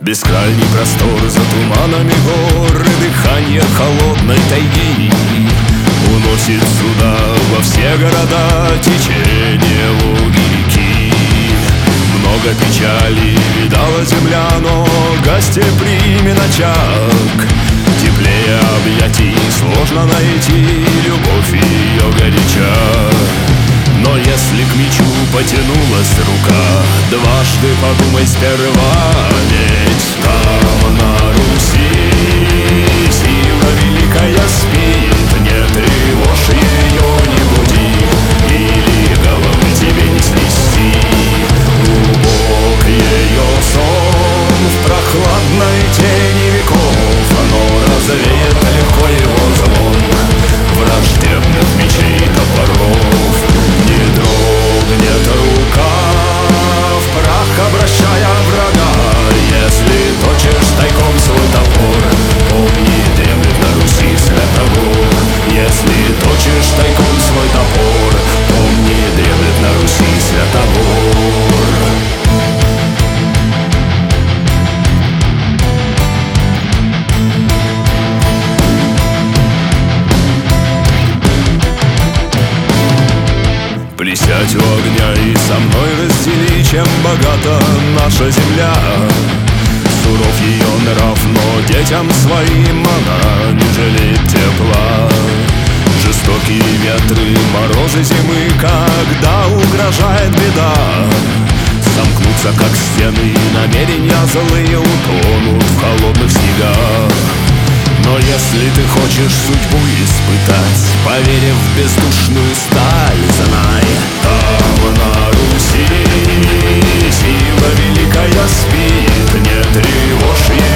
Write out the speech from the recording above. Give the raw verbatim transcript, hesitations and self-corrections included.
Бескрайний простор за туманами гор и дыхание холодной тайги уносит сюда во все города течение Волги реки. Много печали видала земля, но гостеприимен очаг. Теплее объятий сложно найти, любовь ее горяча. Но если к мечу потянулась рука, дважды подумай сперва, ведь там на Руси сила великая спит. Не тревожь ее, не буди, или головы тебе не снести. Глубок ее сон в прохладной тени веков, оно развеет легко его звон враждебных мечей топоров. Не дрогнет рука, в прах обращая врага. Если точишь тайком свой топор, помни, дремлет на Руси Святогор. Если точишь тайком свой топор, помни, дремлет на Руси Святогор. Присядь у огня и со мной раздели, чем богата наша земля. Суров ее нрав, но детям своим она не жалеет тепла. Жестокие ветры, морозы зимы, когда угрожает беда, сомкнутся как стены, намерения злые утонут в холодных снегах. Но если ты хочешь судьбу испытать, поверив в бездушную сталь, знай, там на Руси сила великая спит. Не тревожь